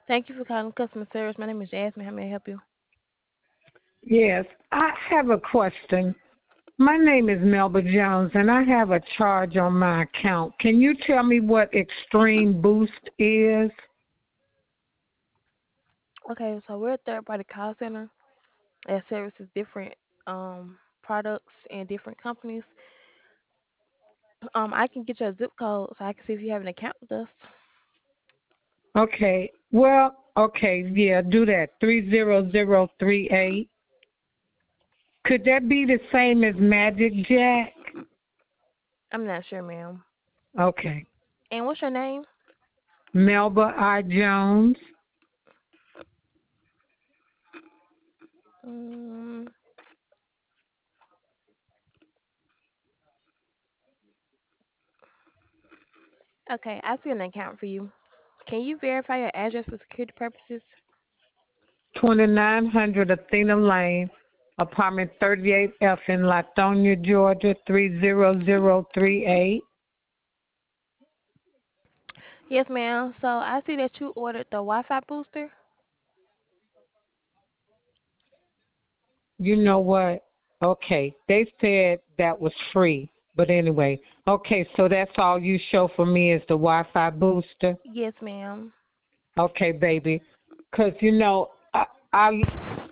Thank you for calling customer service. My name is Jasmine. How may I help you? Yes, I have a question. My name is Melba Jones, and I have a charge on my account. Can you tell me what Extreme Boost is? Okay, so we're a third party call center that services different products and different companies. I can get your zip code so I can see if you have an account with us. Okay, yeah, do that. 30038. Could that be the same as Magic Jack? I'm not sure, ma'am. Okay. And what's your name? Melba I. Jones. Mm, okay, I see an account for you. Can you verify your address for security purposes? 2900 Athena Lane, apartment 38F in Latonia, Georgia 30038. Yes, ma'am. So I see that you ordered the Wi-Fi booster. You know what? Okay, they said that was free, but anyway. Okay, so that's all you show for me is the Wi-Fi booster. Yes, ma'am. Okay, baby. 'Cause I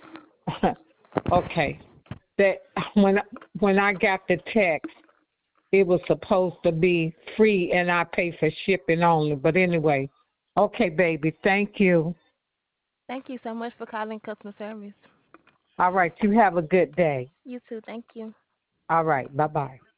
okay. That when I got the text, it was supposed to be free, and I pay for shipping only. But anyway, okay, baby. Thank you. Thank you so much for calling customer service. All right, you have a good day. You too. Thank you. All right, bye bye.